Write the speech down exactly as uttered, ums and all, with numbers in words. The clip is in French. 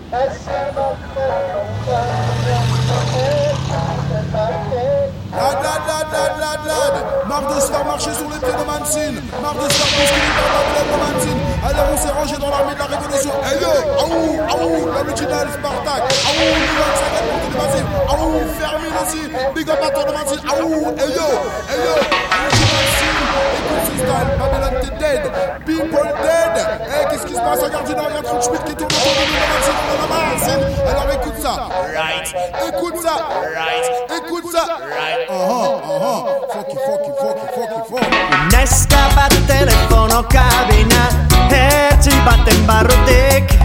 Lad, lad, lad, lad, lad, lad. Marre de se faire marcher sur les pieds de Mancine. Marre de se faire bousculer par la blême de Mancine. Alors on s'est rangé dans l'armée de la révolution. Hey yo, aouh, aouh, l'original Spartak. Aouh, Milan Sagan pour de Mancine. Aouh, Fermine aussi. Big up à toi de Mancine. Aouh, hey yo, hey yo. Mancine, écoute ce style. Babylon t'es dead. People dead. Hey, qu'est-ce qui se passe? Regarde une regarde Fred Schmidt qui tourne autour de nous de Mancine. On a Mancine. Alors écoute ça. Right. Écoute ça. Right. Écoute ça. Right. Uh-huh, uh-huh. Funky, funky, funky, funky, funky. Neska bat telefono kabina, hertzi baten barrutik